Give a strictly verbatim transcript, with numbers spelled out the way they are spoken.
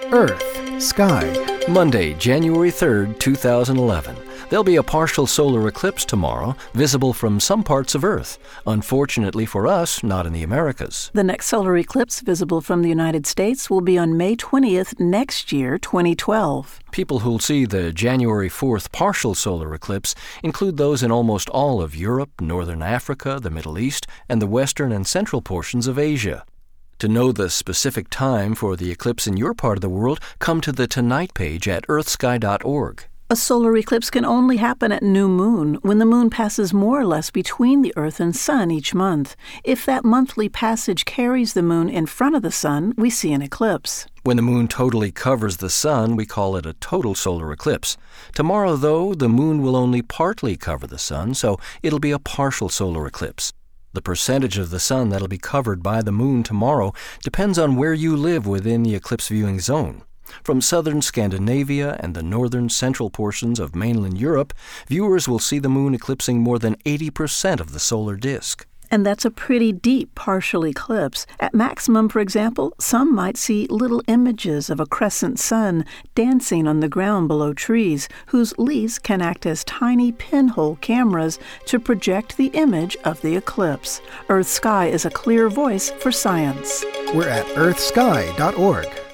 Earth, Sky. Monday, January third, two thousand eleven. There'll be a partial solar eclipse tomorrow, visible from some parts of Earth. Unfortunately for us, not in the Americas. The next solar eclipse visible from the United States will be on May twentieth next year, twenty twelve. People who'll see the January fourth partial solar eclipse include those in almost all of Europe, Northern Africa, the Middle East, and the western and central portions of Asia. To know the specific time for the eclipse in your part of the world, come to the Tonight page at earth sky dot org. A solar eclipse can only happen at new moon, when the moon passes more or less between the Earth and Sun each month. If that monthly passage carries the moon in front of the Sun, we see an eclipse. When the moon totally covers the Sun, we call it a total solar eclipse. Tomorrow, though, the moon will only partly cover the Sun, so it'll be a partial solar eclipse. The percentage of the Sun that'll be covered by the moon tomorrow depends on where you live within the eclipse viewing zone. From southern Scandinavia and the northern central portions of mainland Europe, viewers will see the moon eclipsing more than eighty percent of the solar disk. And that's a pretty deep partial eclipse. At maximum, for example, some might see little images of a crescent sun dancing on the ground below trees, whose leaves can act as tiny pinhole cameras to project the image of the eclipse. Earth Sky is a clear voice for science. We're at earth sky dot org.